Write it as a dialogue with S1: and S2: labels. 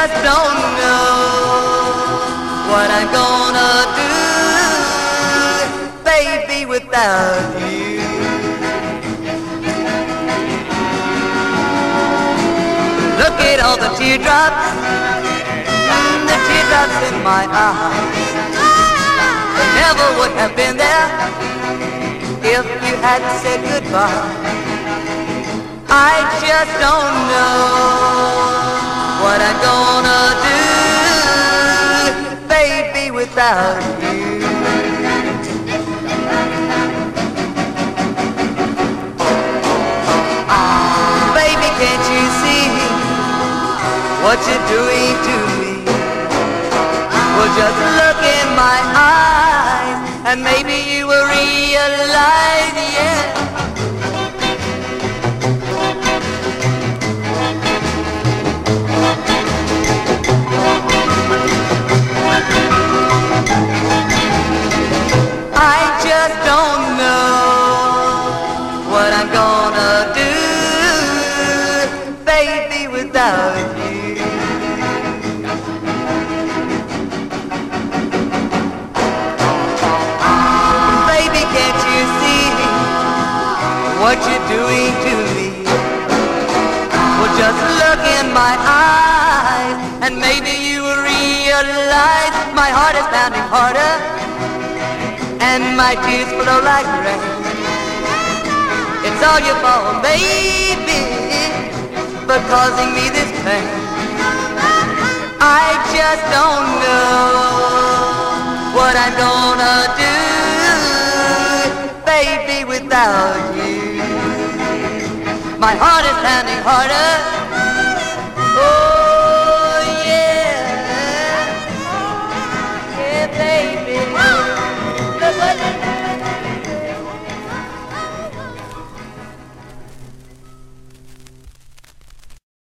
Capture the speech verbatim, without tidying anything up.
S1: just don't know what I'm gonna do, baby, without you. Look at all the teardrops, the teardrops in my eyes. They never would have been there if you hadn't said goodbye. I just don't know what I'm gonna do, baby, without you. Baby, can't you see what you're doing to me? Well, just look in my eyes and maybe you will realize, yeah. I just don't know what I'm gonna do, baby, without you. Baby, can't you see what you're doing to me? Well, just look in my eyes and maybe you will realize my heart is pounding harder and my tears flow like rain. It's all your fault, baby, for causing me this pain. I just don't know what I'm gonna do, baby, without you. My heart is pounding harder